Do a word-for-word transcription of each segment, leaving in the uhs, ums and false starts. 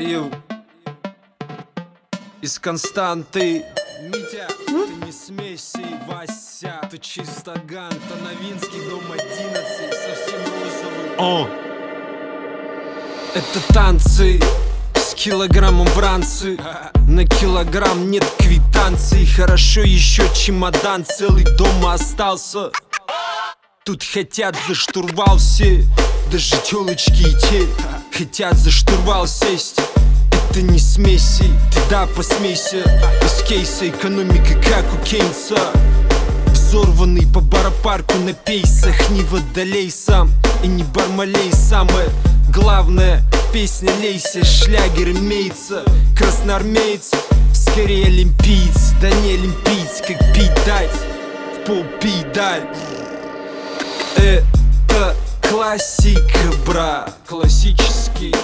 Ю. Из Константы. Митя, ты не смейся, и Вася. Ты чисто ганг, то Новинский, дом одиннадцать, совсем розовый. О! Это танцы с килограммом в ранце. На килограмм нет квитанции. Хорошо еще чемодан целый дома остался. Тут хотят за штурвал все, даже телочки и те хотят за штурвал сесть. Это не смеси, ты да посмейся. Из кейса экономика как у Кейнса. Взорванный по баропарку на пейсах. Не водолей сам и не бармалей. Самое главное, песня лейся. Шлягер имеется, красноармеец, скорее олимпиец. Да не олимпиец, как пить дать, в пол пей даль. Это классика, бра, классический.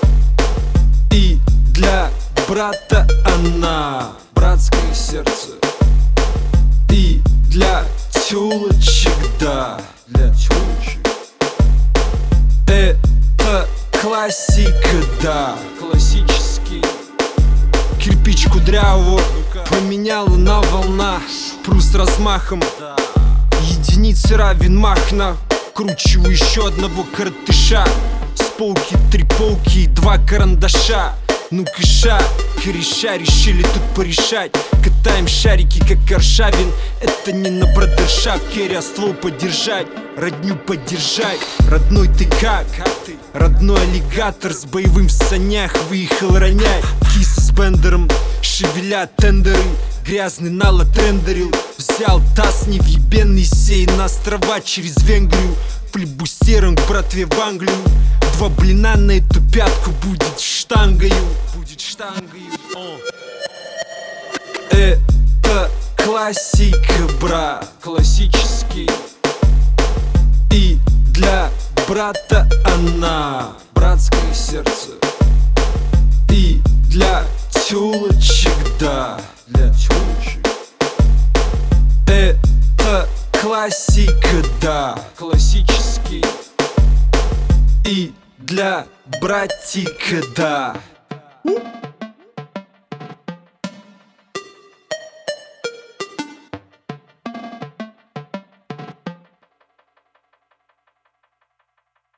И для брата она братское сердце. И для тёлочек, да, для тёлочек. Это классика, да, классический. Кирпич кудрявого поменяла на волна. Пру с размахом, единицы равен махна. Кручиваю еще одного картыша. С полки три полки и два карандаша. Ну кыша, кореша решили тут порешать. Катаем шарики как Аршавин. Это не на бродершафте, а ствол подержать, родню поддержать. Родной ты как? Родной аллигатор с боевым в санях выехал ронять. Кисы с бендером шевеля тендеры. Грязный нало трендерил. Взял таз невъебенный сей на острова через Венгрию. Флибустером к братве в Англию. Два блина на эту пятку будет штангою. Будет штангою. О. Это классика, бра, классический. И для брата она братское сердце. И для тёлочек, да, для тёлочек. Это классика, да, классический. И для братика, да.